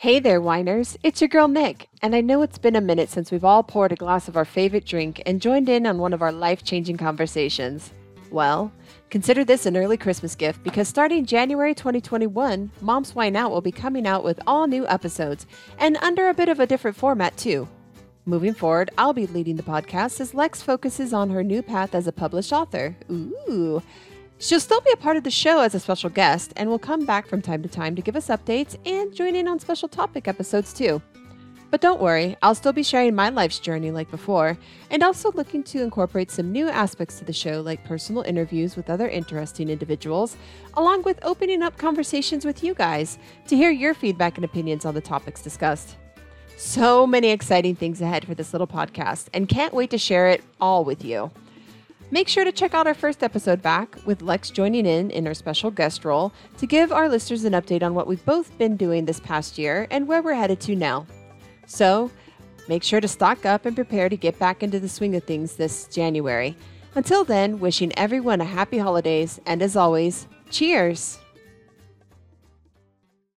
Hey there, whiners. It's your girl Nick, and I know it's been a minute since we've all poured a glass of our favorite drink and joined in on one of our life-changing conversations. Well, consider this an early Christmas gift because starting January 2021, Mom's Wine Out will be coming out with all new episodes and under a bit of a different format too. Moving forward, I'll be leading the podcast as Lex focuses on her new path as a published author. Ooh. She'll still be a part of the show as a special guest and will come back from time to time to give us updates and join in on special topic episodes too. But don't worry, I'll still be sharing my life's journey like before, and also looking to incorporate some new aspects to the show like personal interviews with other interesting individuals, along with opening up conversations with you guys to hear your feedback and opinions on the topics discussed. So many exciting things ahead for this little podcast, and can't wait to share it all with you. Make sure to check out our first episode back, with Lex joining in her special guest role, to give our listeners an update on what we've both been doing this past year and where we're headed to now. So, make sure to stock up and prepare to get back into the swing of things this January. Until then, wishing everyone a happy holidays, and as always, cheers!